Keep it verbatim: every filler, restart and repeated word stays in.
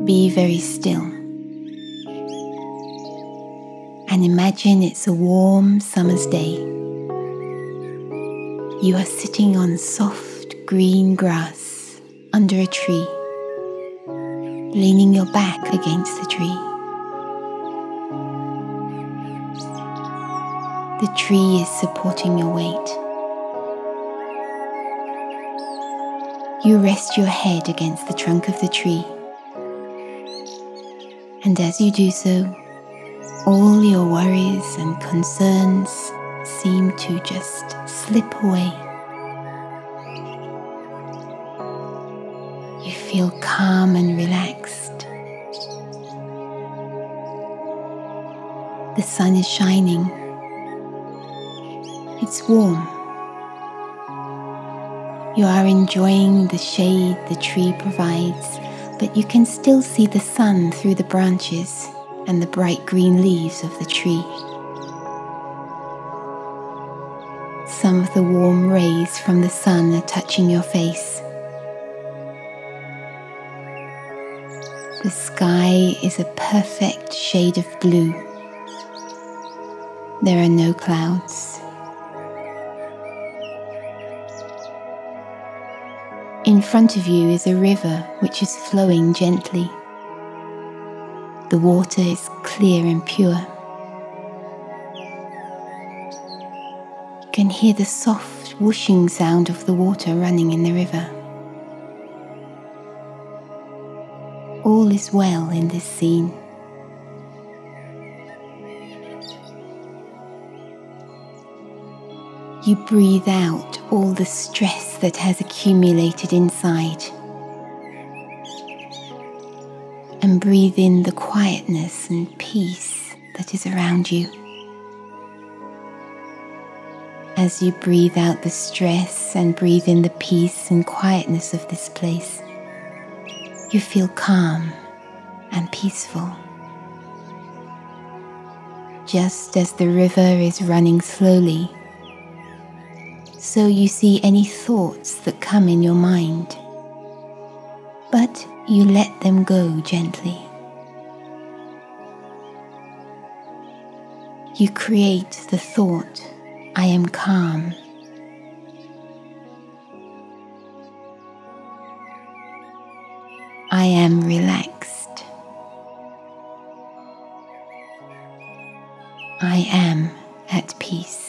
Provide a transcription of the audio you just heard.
Be very still and imagine it's a warm summer's day. You are sitting on soft green grass under a tree, leaning your back against the tree. The tree is supporting your weight. You rest your head against the trunk of the tree, and as you do so, all your worries and concerns seem to just slip away. You feel calm and relaxed. The sun is shining. It's warm. You are enjoying the shade the tree provides, but you can still see the sun through the branches and the bright green leaves of the tree. Some of the warm rays from the sun are touching your face. The sky is a perfect shade of blue. There are no clouds. In front of you is a river which is flowing gently. The water is clear and pure. You can hear the soft whooshing sound of the water running in the river. All is well in this scene. You breathe out all the stress that has accumulated inside, and breathe in the quietness and peace that is around you. As you breathe out the stress and breathe in the peace and quietness of this place, you feel calm and peaceful. Just as the river is running slowly, so you see any thoughts that come in your mind, but you let them go gently. You create the thought, I am calm. I am relaxed. I am at peace.